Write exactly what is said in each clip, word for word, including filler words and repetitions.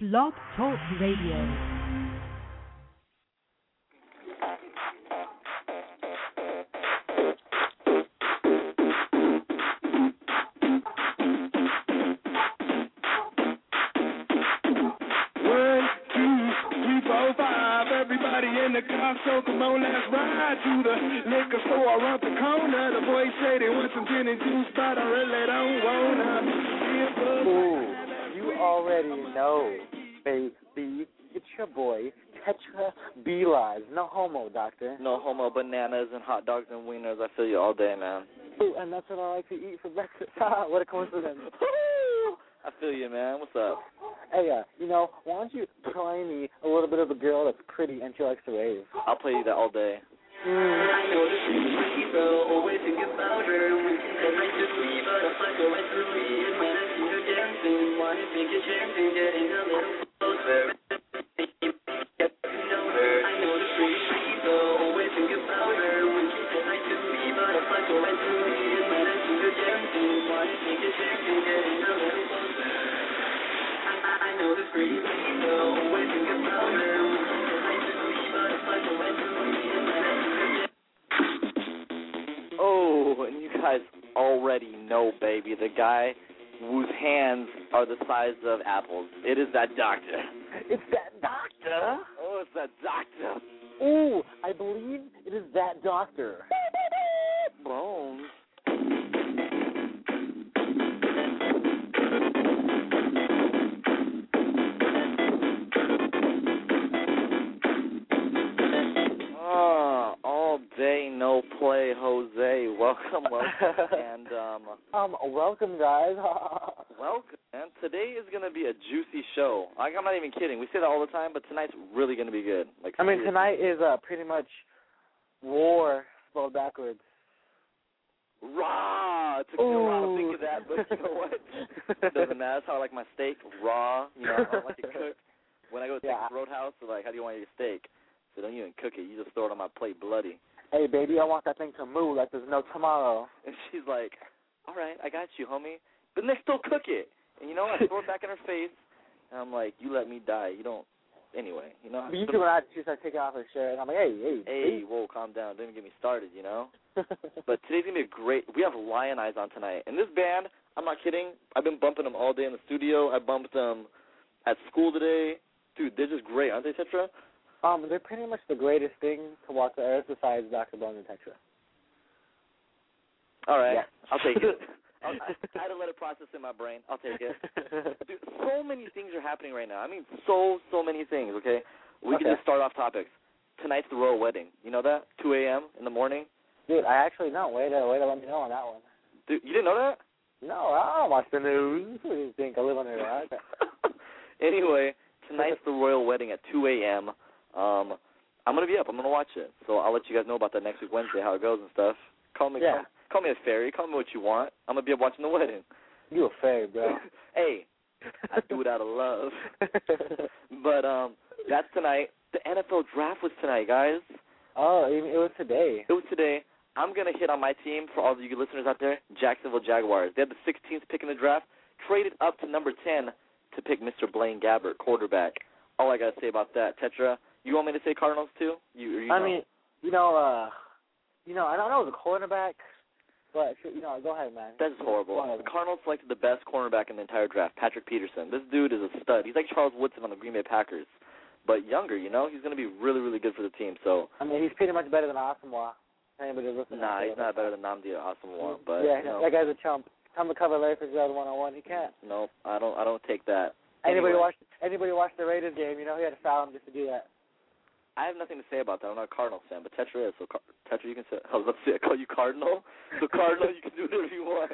Blog Talk Radio. Everybody in the car, so come on, let's ride to the liquor store around the corner. The boys say they want some gin and juice, but I really don't wanna. Ooh, you already know, baby. It's your boy, Tetra B-Live. No homo, doctor. No homo bananas and hot dogs and wieners. I feel you all day, man. Ooh, and that's what I like to eat for breakfast. What a coincidence. I feel you, man. What's up? Hey, uh, you know, why don't you play me a little bit of a girl that's pretty and she likes to rave? I'll play you that all day. Mm. I know the street, always think about her. When she said right to me, but I fight go right through me. And when I see her dancing, why you think you're chancing, getting a little closer. Get to know her. I know the street, always think about her. When she said right to me, but I fight go right through me. And when I see her dancing, why you think you're chancing, getting a little closer. I know the street, always think about her. When she said right to me, but I fight go right through me. And when I see her dancing. Oh, and you guys already know, baby, the guy whose hands are the size of apples. It is that doctor. It's that doctor? Oh, it's that doctor. Ooh, I believe it is that doctor. Bones. Oh, all day no play, Jose. Welcome, welcome, and um, um, welcome, guys. welcome. And today is gonna be a juicy show. Like, I'm not even kidding. We say that all the time, but tonight's really gonna be good. Like, I mean, seriously. tonight is uh, pretty much war spelled backwards. Raw. It took me a while to think of that, but you know what? It doesn't matter. That's how I like my steak, raw. You know, I don't like it cooked. When I go to Yeah. Texas Roadhouse, they're like, how do you want your steak? So don't even cook it. You just throw it on my plate bloody. Hey, baby, I want that thing to move like there's no tomorrow. And she's like, all right, I got you, homie. But then they still cook it. And, you know, I throw it back in her face. And I'm like, you let me die. You don't. Anyway, you know. But usually when I she starts taking off her shirt, and I'm like, hey, hey, Hey, whoa, calm down. Don't even get me started, you know. But today's going to be a great, we have Lion Eyes on tonight. And this band, I'm not kidding, I've been bumping them all day in the studio. I bumped them at school today. Dude, they're just great, aren't they, Tetra? Um, they're pretty much the greatest thing to walk the earth besides Doctor Bones and Tetra. All right, Yeah. I'll take it. I'll, I, I had to let it process in my brain. I'll take it. Dude, so many things are happening right now. I mean, so, so many things, okay? We Okay. can just start off topics. Tonight's the royal wedding. You know that? two a.m. in the morning? Dude, I actually know. Way to, way to let me know on that one. Dude, you didn't know that? No, I don't watch the news. What do you think? I live under a rock. Anyway, tonight's the royal wedding at two a.m. Um, I'm going to be up. I'm going to watch it. So I'll let you guys know about that next week, Wednesday, how it goes and stuff. Call me Yeah. call, call me a fairy. Call me what you want. I'm going to be up watching the wedding. You a fairy, bro. Hey, I do it out of love. But um, that's tonight. The N F L draft was tonight, guys. Oh, it it was today. It was today. I'm going to hit on my team for all of you listeners out there, Jacksonville Jaguars. They had the sixteenth pick in the draft, traded up to number ten to pick Mister Blaine Gabbert, quarterback. All I got to say about that, Tetra, you want me to say Cardinals too? You, you I know. mean, you know, uh, you know, I don't know the cornerback, but you know, go ahead, man. That's horrible. Go ahead. The Cardinals selected the best cornerback in the entire draft, Patrick Peterson. This dude is a stud. He's like Charles Woodson on the Green Bay Packers, but younger, you know? He's going to be really, really good for the team. So I mean, he's pretty much better than Asamoah. Anybody listening? Nah, he's not better than Namdi Asamoah, but yeah, you know, that guy's a chump. Come to cover Larry Fitzgerald one on one. He can't. no, I don't I don't take that. Anybody Anyway, watch anybody watch the Raiders game? You know he had to foul him just to do that. I have nothing to say about that. I'm not a Cardinals fan, but Tetra is. So Car- Tetra, you can say. I was about to say, I call you Cardinal. So Cardinal, you can do whatever you want.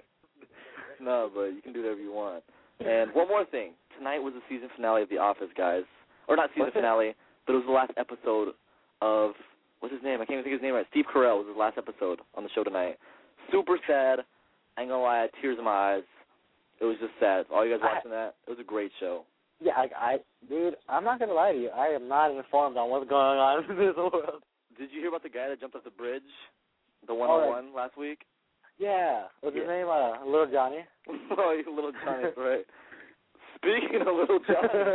No, but you can do whatever you want. And one more thing. Tonight was the season finale of The Office, guys. Or not season What's it? finale, but it was the last episode of, what's his name? I can't even think of his name right. Steve Carell was his last episode on the show tonight. Super sad. I ain't gonna lie, I had tears in my eyes. It was just sad. All you guys watching that? It was a great show. Yeah, I, I, dude, I'm not gonna lie to you. I am not informed on what's going on in this world. Did you hear about the guy that jumped off the bridge? The Oh, one-on-one last week? Yeah, what's his Yeah. name? Uh, Little Johnny. Oh, you little Johnny, right. Speaking of Little Johnny,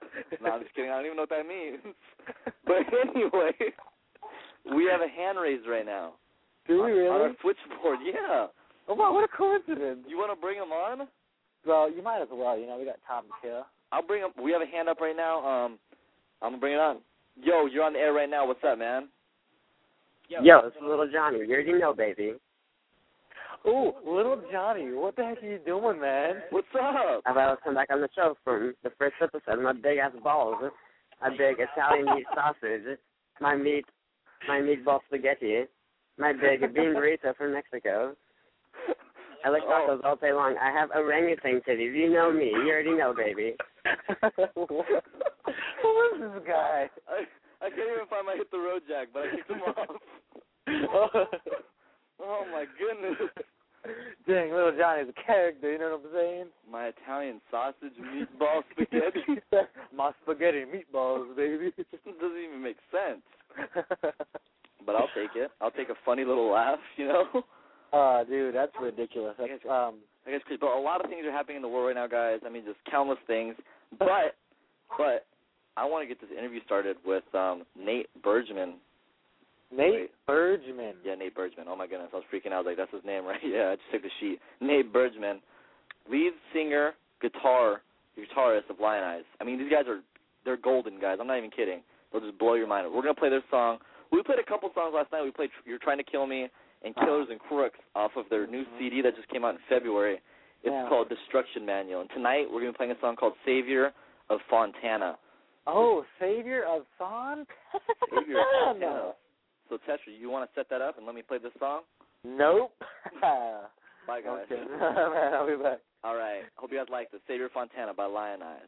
No, I'm just kidding. I don't even know what that means. But anyway, we have a hand raised right now. Do we really? On our switchboard, yeah. Oh, wow, what a coincidence. You want to bring him on? Well, you might as well. You know, we got time to kill. I'll bring him. We have a hand up right now. Um, I'm going to bring it on. Yo, you're on the air right now. What's up, man? Yo, Yo it's Little Johnny. You already know, baby. Ooh, Little Johnny, what the heck are you doing, man? What's up? I thought I'd come back on the show from the first episode. My big ass balls, my big Italian meat sausage, my meat, my meatball spaghetti, my big bean burrito from Mexico. I lick Oh. tacos all day long. I have orangutan titties. You know me. You already know, baby. Who is this guy? I, I can't even find my hit the road jack, but I kicked him off. oh. Oh, my goodness. Dang, Little Johnny's a character, you know what I'm saying? My Italian sausage, meatball, spaghetti. My spaghetti and meatballs, baby. It doesn't even make sense. But I'll take it. I'll take a funny little laugh, you know? Uh, dude, that's ridiculous. That's, um, I guess, but a lot of things are happening in the world right now, guys. I mean, just countless things. But, but I want to get this interview started with um, Nate Bergman. Nate Wait. Bergman. Yeah, Nate Bergman. Oh, my goodness. I was freaking out. I was like, that's his name, right? Yeah, I just took the sheet. Nate Bergman, lead singer, guitar, guitarist of Lion Eyes. I mean, these guys are, they're golden, guys. I'm not even kidding. They'll just blow your mind. We're going to play their song. We played a couple songs last night. We played You're Trying to Kill Me and Killers and Crooks off of their new C D that just came out in February. It's Yeah. called Destruction Manual. And tonight we're going to be playing a song called Savior of Fontana. Oh, Savior of Son? Savior of Fontana. So, Tetra, you want to set that up and let me play this song? Nope. Bye, guys. Okay. Man, I'll be back. All right. Hope you guys like this. Savior of Fontana by Lion Eyes.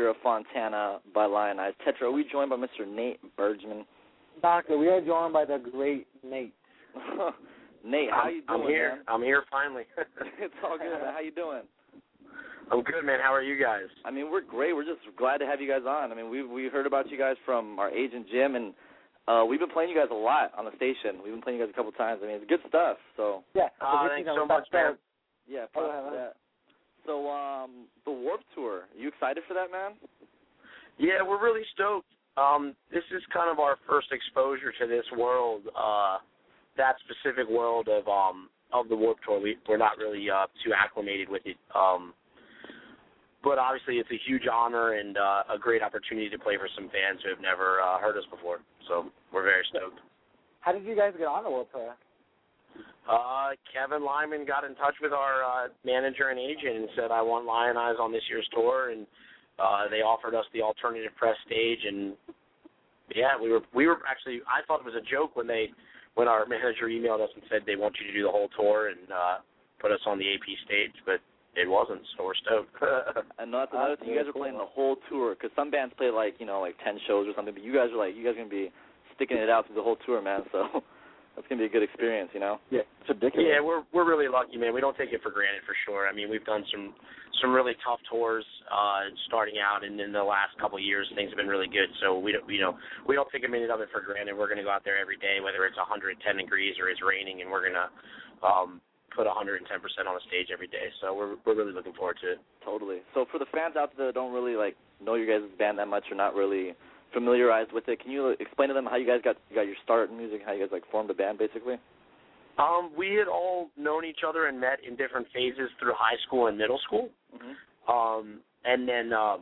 Doctor of Fontana by Lionize. Tetra, are we joined by Mister Nate Bergman? Doctor, we are joined by the great Nate. Nate, how you doing, I'm here. man? I'm here finally. It's all good, man. How you doing? I'm good, man. How are you guys? I mean, we're great. We're just glad to have you guys on. I mean, we we heard about you guys from our agent Jim, and uh, we've been playing you guys a lot on the station. We've been playing you guys a couple times. I mean, it's good stuff. So yeah. Oh, thanks so much, man. Yeah, Oh, props to that. So, um, the Warped Tour. Are you excited for that, man? Yeah, we're really stoked. Um, this is kind of our first exposure to this world, uh, that specific world of um of the Warped Tour. We, we're not really uh, too acclimated with it. Um, but obviously, it's a huge honor and uh, a great opportunity to play for some fans who have never uh, heard us before. So we're very stoked. How did you guys get on the World Tour? Uh, Kevin Lyman got in touch with our uh, manager and agent and said, I want Lionize on this year's tour, and uh, they offered us the alternative press stage, and yeah, we were we were actually, I thought it was a joke when they when our manager emailed us and said they want you to do the whole tour and uh, put us on the A P stage, but it wasn't, so we're stoked. And that's another thing, you guys are playing the whole tour, because some bands play like, you know, like ten shows or something, but you guys are like, you guys are going to be sticking it out through the whole tour, man, so that's going to be a good experience, you know? Yeah, it's ridiculous. Yeah, we're we're really lucky, man. We don't take it for granted for sure. I mean, we've done some some really tough tours uh, starting out, and in the last couple of years, things have been really good. So we don't, you know, we don't take a minute of it for granted. We're going to go out there every day, whether it's one hundred ten degrees or it's raining, and we're going to um, put one hundred ten percent on the stage every day. So we're we're really looking forward to it. Totally. So for the fans out there that don't really like know your guys' band that much or not really familiarized with it, can you explain to them how you guys got got your start in music, how you guys like formed a band basically? Um, we had all known each other and met in different phases through high school and middle school. Mm-hmm. Um, and then um,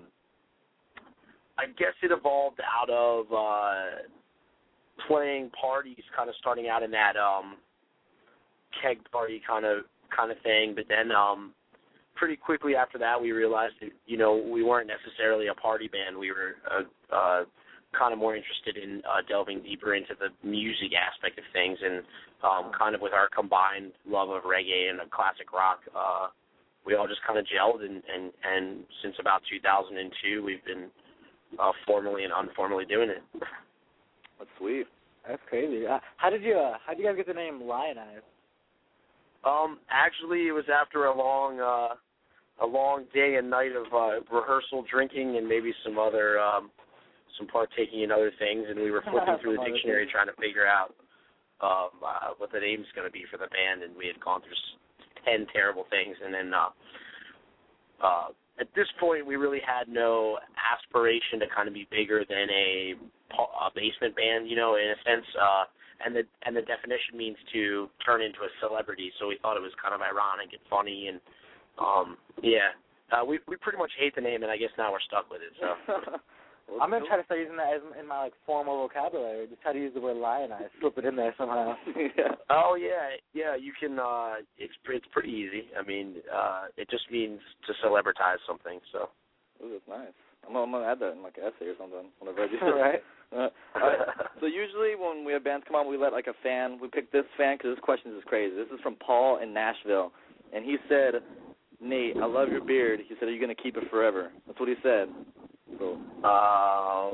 I guess it evolved out of uh, playing parties, kind of starting out in that um, keg party kind of kind of thing. But then um, pretty quickly after that, we realized that, you know, we weren't necessarily a party band. We were uh, uh, kind of more interested in uh, delving deeper into the music aspect of things, and um, kind of with our combined love of reggae and classic rock, uh, we all just kind of gelled, and, and, and since about two thousand two, we've been uh, formally and informally doing it. That's sweet. That's crazy. Uh, how did you uh, how did you guys get the name Lionize? Um, actually, it was after a long uh, a long day and night of uh, rehearsal, drinking, and maybe some other um, some partaking in other things, and we were flipping through the dictionary trying to figure out um, uh, what the name's going to be for the band, and we had gone through ten terrible things, and then uh, uh, at this point we really had no aspiration to kind of be bigger than a, a basement band, you know, in a sense, uh, and the and the definition means to turn into a celebrity, so we thought it was kind of ironic and funny, and um, yeah, uh, we we pretty much hate the name, and I guess now we're stuck with it, so. Well, I'm gonna try to start using that as in my like formal vocabulary. Just try to use the word lionize, slip it in there somehow. Yeah. Oh yeah, yeah. You can. Uh, it's it's pretty easy. I mean, uh, it just means to celebritize something. So. Ooh, that's nice. I'm, I'm gonna add that in like an essay or something whenever I do All right. Uh, all right. So usually when we have bands come on, we let like a fan. We pick this fan because this question is crazy. This is from Paul in Nashville, and he said, "Nate, I love your beard." He said, "Are you gonna keep it forever?" That's what he said. So, uh,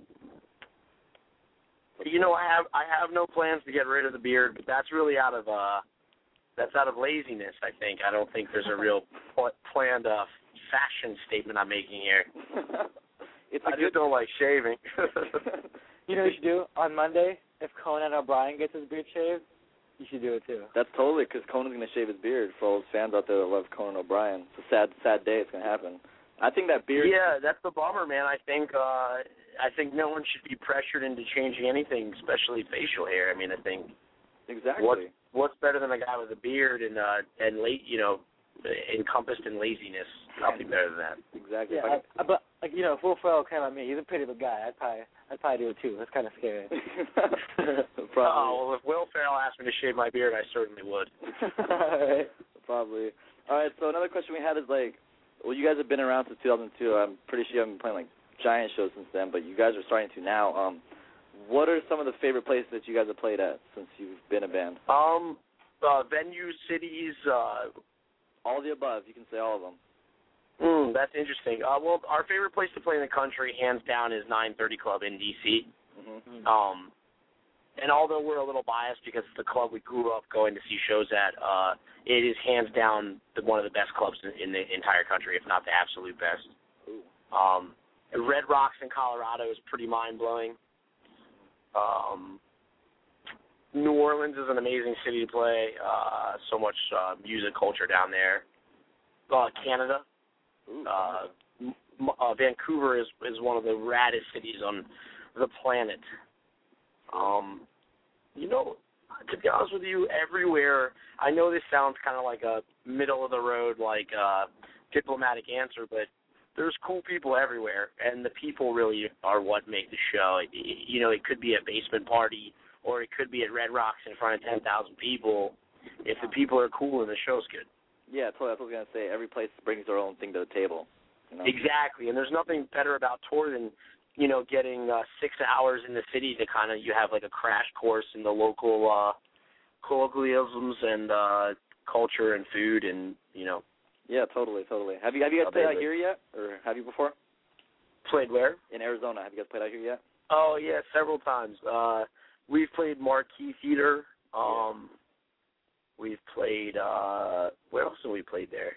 you know, I have I have no plans to get rid of the beard, but that's really out of uh, that's out of laziness. I think I don't think there's a real pl- planned uh, fashion statement I'm making here. it's I a just good... don't like shaving. You know what you should do on Monday? If Conan O'Brien gets his beard shaved, you should do it too. That's totally, because Conan's going to shave his beard for all those fans out there that love Conan O'Brien. It's a sad, sad day. It's going to happen. I think that beard... Yeah, that's the bummer, man. I think uh, I think no one should be pressured into changing anything, especially facial hair. I mean, I think... Exactly. What, what's better than a guy with a beard and, uh, and late, you know, encompassed in laziness? Nothing better than that. Exactly. Yeah, I, I, but, like, you know, if Will Ferrell came at me, he's a pretty big guy. I'd probably, I'd probably do it too. That's kind of scary. Probably. Oh, well, if Will Ferrell asked me to shave my beard, I certainly would. All right. Probably. All right, so another question we had is, like, well, you guys have been around since two thousand two. I'm pretty sure you haven't been playing, like, giant shows since then, but you guys are starting to now. Um, what are some of the favorite places that you guys have played at since you've been a band? Um, uh, venues, cities, uh, all of the above. You can say all of them. Mm, that's interesting. Uh, well, our favorite place to play in the country, hands down, is nine thirty Club in D C. Mm-hmm. Um, and although we're a little biased because it's the club we grew up going to see shows at, uh, it is hands down the, one of the best clubs in, in the entire country, if not the absolute best. Um, Red Rocks in Colorado is pretty mind-blowing. Um, New Orleans is an amazing city to play. Uh, so much uh, music culture down there. Uh, Canada. Uh, m- uh, Vancouver is, is one of the raddest cities on the planet. Um, you know, to be honest with you, everywhere, I know this sounds kind of like a middle-of-the-road, like, uh, diplomatic answer, but there's cool people everywhere, and the people really are what make the show. It, you know, it could be a basement party, or it could be at Red Rocks in front of ten thousand people. If the people are cool, and the show's good. Yeah, totally. That's what I was going to say. Every place brings their own thing to the table. You know? Exactly, and there's nothing better about tour than, you know, getting uh, six hours in the city to kind of, you have like a crash course in the local uh, colloquialisms and uh, culture and food and, you know. Yeah, totally, totally. Have you have you guys played out here yet, or have you before? Played where? In Arizona. Have you guys played out here yet? Oh, yeah, several times. Uh, we've played Marquee Theater. Um, yeah. We've played, uh, where else have we played there?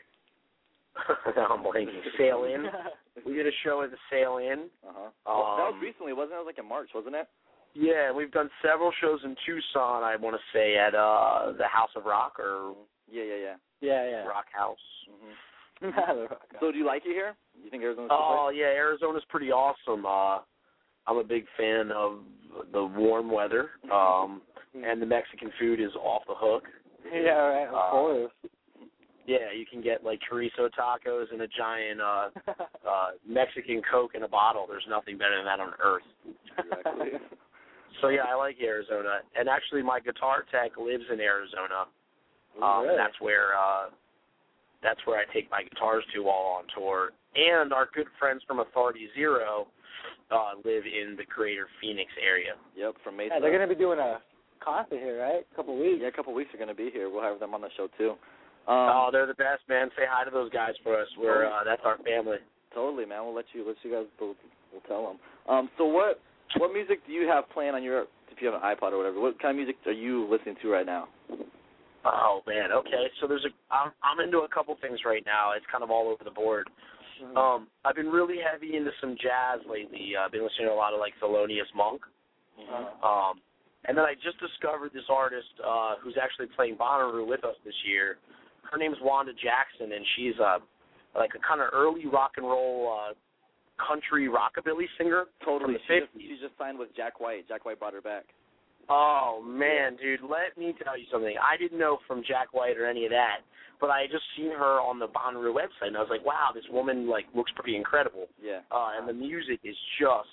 Now I'm blanking. Sail In. We did a show at the Sail In. Uh-huh. Um, well, that was recently, wasn't it? It was like in March, wasn't it? Yeah, we've done several shows in Tucson, I want to say, at uh, the House of Rock, or... Yeah, yeah, yeah. Yeah, yeah. Rock House. Mm-hmm. So do you like it here? Do you think Arizona's Oh, yeah, Arizona's pretty awesome. Uh, I'm a big fan of the warm weather, um, and the Mexican food is off the hook. Yeah, right, of uh, course. Yeah, you can get, like, chorizo tacos and a giant uh, uh, Mexican Coke in a bottle. There's nothing better than that on earth. Exactly. So, yeah, I like Arizona. And actually, my guitar tech lives in Arizona. Um, really? and that's where uh, that's where I take my guitars to while on tour. And our good friends from Authority Zero uh, live in the greater Phoenix area. Yep, from Mesa. Yeah, they're going to be doing a concert here, right? A couple weeks. Yeah, a couple weeks are going to be here. We'll have them on the show, too. Um, oh, they're the best, man. Say hi to those guys for us. We're uh, that's our family. Totally, man. We'll let you let you guys. We'll, we'll tell them. Um, so what what music do you have playing on your, if you have an iPod or whatever? What kind of music are you listening to right now? Oh man, okay. So there's a I'm I'm into a couple things right now. It's kind of all over the board. Mm-hmm. Um, I've been really heavy into some jazz lately. Uh, I've been listening to a lot of like Thelonious Monk. Mm-hmm. Um, and then I just discovered this artist uh, who's actually playing Bonnaroo with us this year. Her name's Wanda Jackson, and she's uh, like a kind of early rock and roll uh, country rockabilly singer. Totally. From the she, fifties. Just, she just signed with Jack White. Jack White brought her back. Oh, man, dude, let me tell you something. I didn't know from Jack White or any of that, but I had just seen her on the Bonnaroo website, and I was like, wow, this woman, like, looks pretty incredible. Yeah. Uh, and the music is just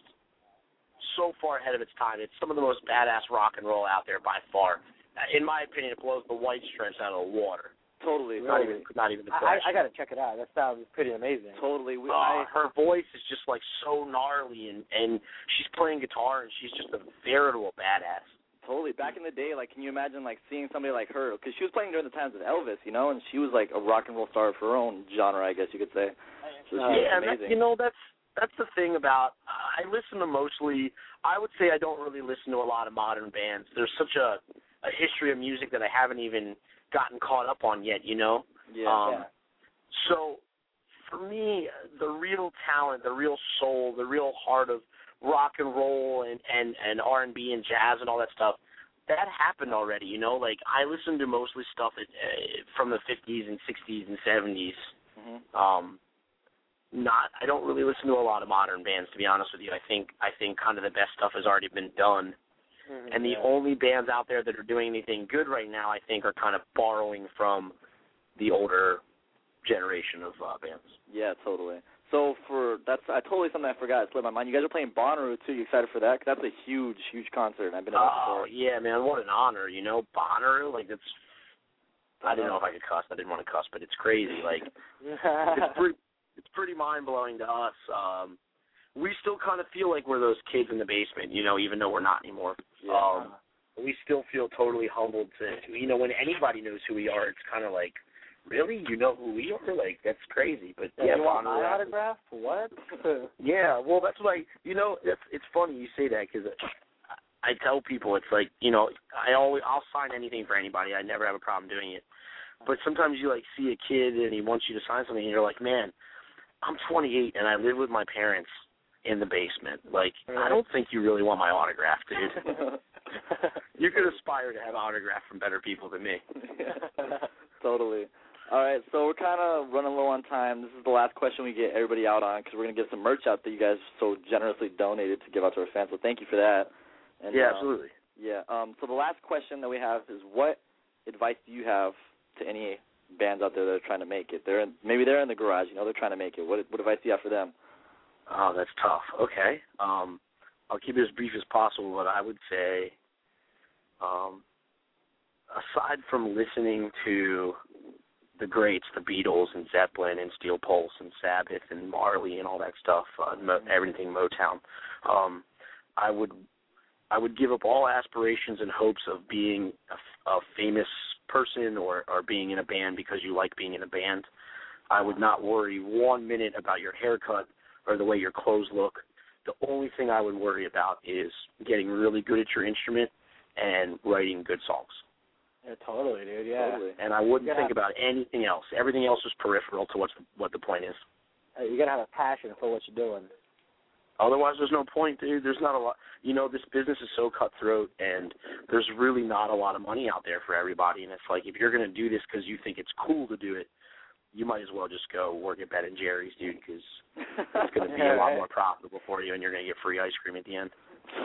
so far ahead of its time. It's some of the most badass rock and roll out there by far. In my opinion, it blows the White Stripes out of the water. Totally. Not even, not even the question. I, I got to check it out. That sounds pretty amazing. Totally. We, uh, I, her voice is just, like, so gnarly, and, and she's playing guitar, and she's just a veritable badass. Totally. Back in the day, like, can you imagine, like, seeing somebody like her? Because she was playing during the times of Elvis, you know, and she was, like, a rock and roll star of her own genre, I guess you could say. So uh, yeah, and that, you know, that's that's the thing about, uh, I listen to mostly, I would say I don't really listen to a lot of modern bands. There's such a, a history of music that I haven't even gotten caught up on yet, you know? Yeah. Um, yeah. So, for me, the real talent, the real soul, the real heart of rock and roll and, and, and R and B and jazz and all that stuff, that happened already, you know? Like, I listen to mostly stuff at, uh, from the fifties and sixties and seventies. Mm-hmm. Um, not, I don't really listen to a lot of modern bands, to be honest with you. I think I think kind of the best stuff has already been done. Mm-hmm. And the yeah. only bands out there that are doing anything good right now, I think, are kind of borrowing from the older generation of uh, bands. Yeah, totally. So for that's I totally something I forgot. It slipped my mind. You guys are playing Bonnaroo too. You excited for that? 'Cause that's a huge, huge concert. I've been. Oh yeah, man! What an honor, you know, Bonnaroo. Like it's. I didn't know if I could cuss. I didn't want to cuss, but it's crazy. Like it's pretty. It's pretty mind blowing to us. Um, we still kind of feel like we're those kids in the basement, you know, even though we're not anymore. Yeah. Um, we still feel totally humbled to, you know, when anybody knows who we are, it's kind of like really? You know who we are? Like, that's crazy. But Yeah, yeah, you want Von my Rapp- autograph? What? Yeah, well, that's what I, you know, it's it's funny you say that because I tell people it's like, you know, I always I'll sign anything for anybody. I never have a problem doing it. But sometimes you like see a kid and he wants you to sign something, and you're like, man, I'm twenty-eight and I live with my parents in the basement. Like, I don't think you really want my autograph, dude. You could aspire to have autograph from better people than me. Totally. All right, so we're kind of running low on time. This is the last question we get everybody out on because we're going to get some merch out that you guys so generously donated to give out to our fans. So thank you for that. And, yeah, um, absolutely. Yeah. Um, so the last question that we have is, what advice do you have to any bands out there that are trying to make it? They're in, maybe they're in the garage, you know, they're trying to make it. What what advice do you have for them? Oh, that's tough. Okay. Um, I'll keep it as brief as possible, but I would say, um, aside from listening to the greats, the Beatles and Zeppelin and Steel Pulse and Sabbath and Marley and all that stuff, uh, Mo- everything Motown, um, I would I would give up all aspirations and hopes of being a, a famous person or, or being in a band because you like being in a band. I would not worry one minute about your haircut or the way your clothes look. The only thing I would worry about is getting really good at your instrument and writing good songs. Yeah, totally, dude. Yeah. Totally. And I wouldn't Yeah. think about anything else. Everything else is peripheral to what's the, what the point is. Hey, you gotta have a passion for what you're doing. Otherwise, there's no point, dude. There's not a lot. You know, this business is so cutthroat, and there's really not a lot of money out there for everybody. And it's like, if you're going to do this because you think it's cool to do it, you might as well just go work at Ben and Jerry's, dude, because it's going to be a lot more profitable for you, and you're going to get free ice cream at the end.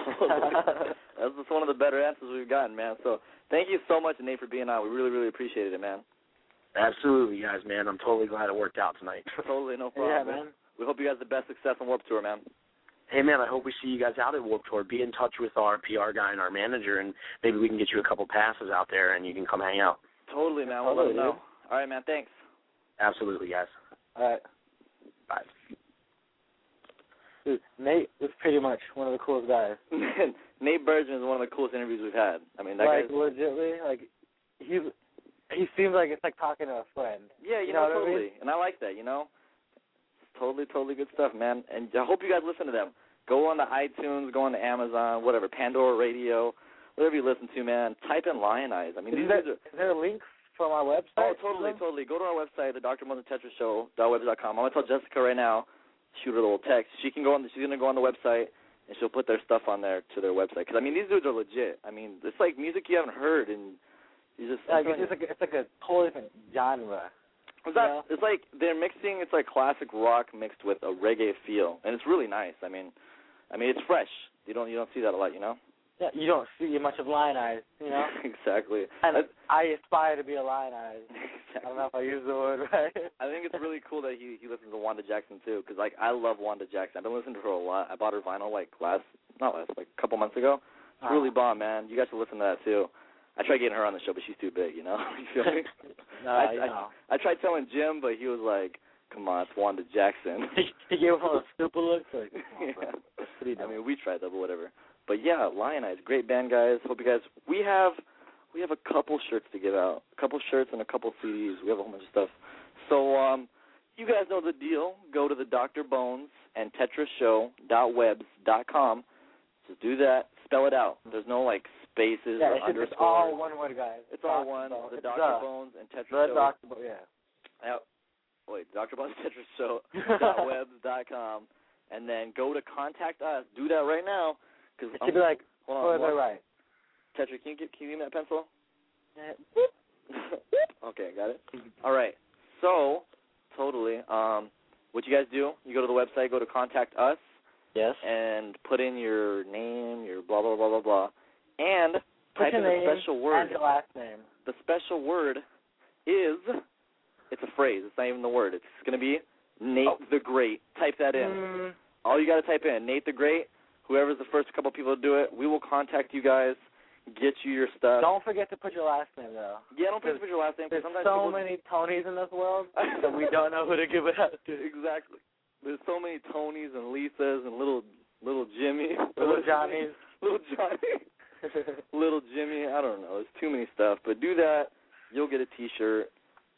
That's just one of the better answers we've gotten, man. So thank you so much, Nate, for being on. We really, really appreciated it, man. Absolutely, guys, man. I'm totally glad it worked out tonight. Totally, no problem. Yeah, man. We hope you guys the best success on Warped Tour, man. Hey, man, I hope we see you guys out at Warped Tour. Be in touch with our P R guy and our manager, and maybe we can get you a couple passes out there, and you can come hang out. Totally, man. We'll Totally, let them know. dude. All right, man. Thanks. Absolutely, guys. All right. Bye. Dude, Nate is pretty much one of the coolest guys. Nate Bergman is one of the coolest interviews we've had. I mean, that like, guy's... legitly, like, he's, he seems like it's like talking to a friend. Yeah, you, You know, know what I totally. mean? And I like that, you know? It's totally, totally good stuff, man. And I hope you guys listen to them. Go on to iTunes, go on to Amazon, whatever, Pandora Radio, whatever you listen to, man. Type in Lionize. I mean, Is these there, are... is there a link from our website? Oh, totally, totally. Go to our website, the Doctor Bones and Tetra Show dot web dot com. I'm gonna tell Jessica right now, shoot her a little text. She can go on. She's gonna go on the website and she'll put their stuff on there to their website. Because I mean, these dudes are legit. I mean, it's like music you haven't heard, and you just. Like, it's, just like, it's like a totally different genre. It's not. Yeah. It's like they're mixing. It's like classic rock mixed with a reggae feel, and it's really nice. I mean, I mean, it's fresh. You don't. You don't see that a lot, you know. Yeah, you don't see much of Lion Eyes, you know? Exactly. And I, I aspire to be a Lion Eyes. I don't know if I use the word right. I think it's really cool that he he listens to Wanda Jackson too, because like I love Wanda Jackson. I've been listening to her a lot. I bought her vinyl like last, not last, like a couple months ago. It's Uh-huh. really bomb, man. You guys should listen to that too. I tried getting her on the show, but she's too big, you know. You feel me? no, I, you I, know. I tried telling Jim, but he was like, "Come on, it's Wanda Jackson." He gave him all the stupid looks. Like, Yeah. what are you I doing? mean, we tried that, but whatever. But yeah, Lion Eyes, great band, guys. Hope you guys. We have we have a couple shirts to give out, a couple shirts and a couple C Ds. We have a whole bunch of stuff. So um, you guys know the deal. Go to the Doctor Bones and Tetra Show dot webs dot com. Just do that. Spell it out. There's no like spaces yeah, or it's, just, underscores. it's all one word, guys. It's all one. Bones. The It's Doctor the, Bones and Tetra the Show. Doctor Bones, yeah. Yeah. Wait, Doctor Bones Tetra Show dot webs dot com, and then go to contact us. Do that right now. Cause It should be like, hold oh, on, they're one- right. Tetra, can you give, can you give me that pencil? Yeah. Okay, got it. All right. So, totally. Um, what you guys do, you go to the website, go to contact us, Yes. and put in your name, your blah, blah, blah, blah, blah, and Put type your in the name special word. and your last name. The special word is, it's a phrase. It's not even the word. It's going to be Nate Oh. the Great. Type that in. Mm, All you got to type in, Nate the Great. Whoever's the first couple people to do it, we will contact you guys, get you your stuff. don't forget to put your last name, though. yeah, don't forget to put your last name. 'cause There's sometimes so people, many Tonys in this world that we don't know who to give it out to. Exactly. There's so many Tonys and Lisas and little little Jimmy. Little Johnnies. Little Johnny. Little Jimmy. I don't know. There's too many stuff. But do that. You'll get a T-shirt.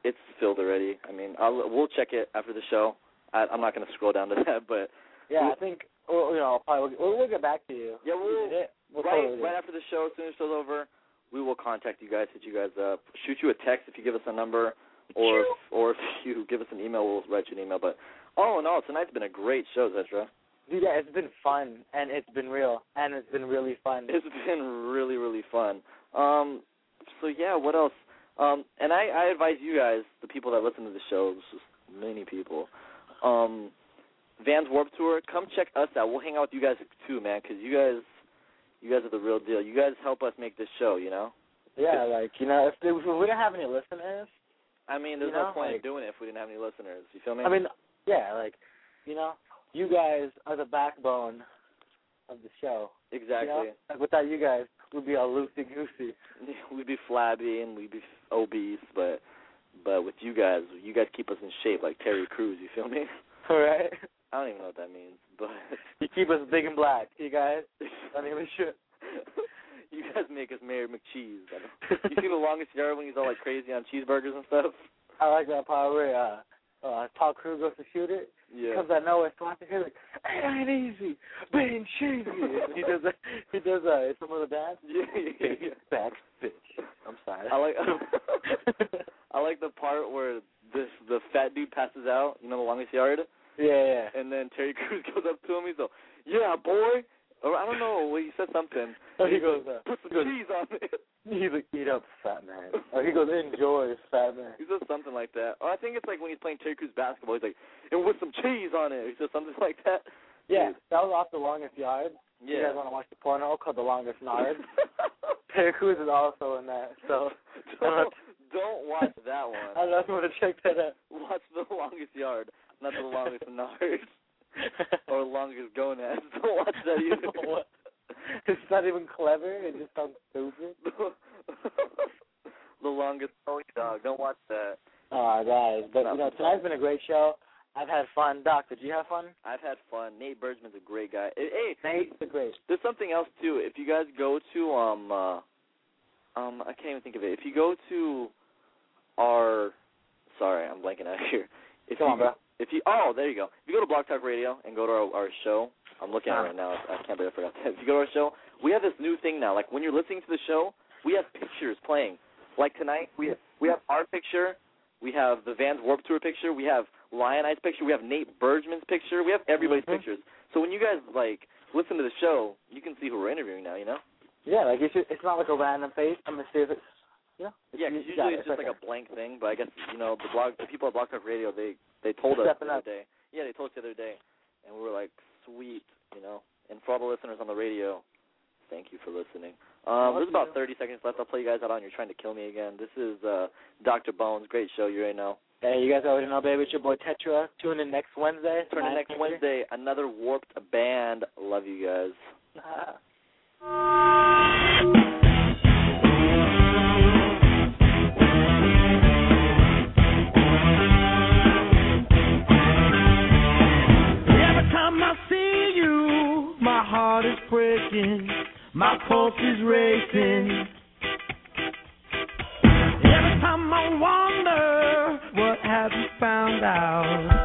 it's filled already. I mean, I'll, we'll check it after the show. I, I'm not going to scroll down to that, but yeah, I think well, you know, probably we'll, we'll get back to you. Yeah, we'll, we we'll right totally right after the show, as soon as the show's over, we will contact you guys, hit you guys up, shoot you a text if you give us a number, or if, or if you give us an email, we'll write you an email. But all in all, tonight's been a great show, Zetra. Dude, yeah, it's been fun, and it's been real, and it's been really fun. It's been really, really fun. Um, so yeah, what else? Um, and I, I advise you guys, the people that listen to the show, it's just many people, um, Vans Warped Tour, come check us out. We'll hang out with you guys too, man, because you guys, you guys are the real deal. You guys help us make this show, you know? Yeah, like, you know, if, if we didn't have any listeners. I mean, there's you know, no point like, in doing it if we didn't have any listeners. You feel me? I mean, yeah, like, you know, you guys are the backbone of the show. Exactly. You know? Like, without you guys, we'd be all loosey-goosey. We'd be flabby and we'd be obese, but but with you guys, you guys keep us in shape like Terry Crews, you feel me? All right. I don't even know what that means, but... You keep us big and black, you guys. Don't even shit. You guys make us Mayor McCheese. You see The Longest Yard when he's all like crazy on cheeseburgers and stuff? I like that part where uh, uh, Paul Crew goes to shoot it. Yeah. Comes out of nowhere, slaps his head like, "It ain't easy, being cheesy." he does that. He does uh, some of the dance. Yeah, yeah, yeah. Back bitch. I'm sorry. I like. I like the part where this the fat dude passes out. You know, The Longest Yard. Yeah, yeah. And then Terry Crews goes up to him. He's like, "Yeah, boy." Or I don't know. He said something. Oh, he goes, uh, "Put some he goes, cheese on it." He's like, "Eat up, fat man." Or he goes, "Enjoy, fat man." He says something like that. Or I think it's like when he's playing Terry Crews basketball. He's like, "And with some cheese on it." He says something like that. Yeah, that was off The Longest Yard. Yeah. You guys want to watch the porno called The Longest Yard? Terry Crews is also in that, so don't, don't watch that one. I don't know if you want to check that out. Watch The Longest Yard, not The Longest Nard or Longest Gonads. Don't watch that either. It's not even clever. It just sounds stupid. The Longest Pony Dog. Don't watch that. Oh, guys. But, you know, tonight's been a great show. I've had fun. Doc, did you have fun? I've had fun. Nate Bergman's a great guy. Hey, Nate's the great. There's something else, too. If you guys go to, um, uh, um, I can't even think of it. If you go to our, sorry, I'm blanking out here. If Come you, on, bro. If you, oh, there you go. If you go to Blog Talk Radio and go to our, our show, I'm looking at it right now. I can't believe I forgot that. If you go to our show, we have this new thing now. Like, when you're listening to the show, we have pictures playing. Like tonight, we have, we have our picture. We have the Vans Warped Tour picture. We have Lion Eye's picture. We have Nate Bergman's picture. We have everybody's mm-hmm. pictures. So when you guys, like, listen to the show, you can see who we're interviewing now, you know? Yeah, like, it's, just, it's not like a random face. I'm going to see if it's, you know? Yeah, because usually it's just like a blank thing. But I guess, you know, the blog, the people at Blog Talk Radio, they, they told us the other day. Yeah, they told us the other day. And we were like, sweet, you know? And for all the listeners on the radio, thank you for listening. Um, there's about thirty seconds left. I'll play you guys out on You're Trying to Kill Me Again. This is uh, Doctor Bones. Great show. You already know. Hey, you guys already know, baby. It's your boy Tetra. Tune in next Wednesday. Tune in next Wednesday. Another Warped band. Love you guys. Every time I see you, my heart is breaking. My pulse is racing. Every time I wonder, what have you found out?